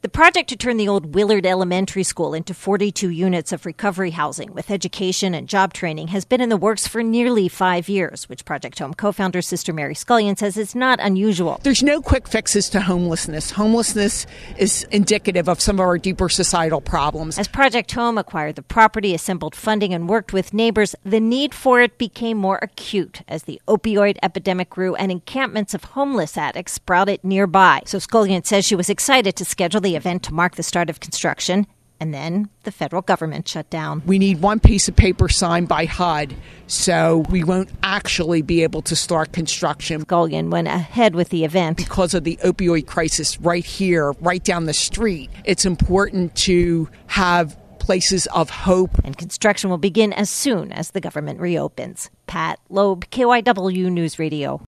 The project to turn the old Willard Elementary School into 42 units of recovery housing with education and job training has been in the works for nearly 5 years, which Project Home co-founder Sister Mary Scullion says is not unusual. There's no quick fixes to homelessness. Homelessness is indicative of some of our deeper societal problems. As Project Home acquired the property, assembled funding, and worked with neighbors, the need for it became more acute as the opioid epidemic grew and encampments of homeless addicts sprouted nearby. So Scullion says she was excited to schedule the event to mark the start of construction, and then the federal government shut down. We need one piece of paper signed by HUD, so we won't actually be able to start construction. Scullion went ahead with the event. Because of the opioid crisis right here, right down the street, it's important to have places of hope. And construction will begin as soon as the government reopens. Pat Loeb, KYW News Radio.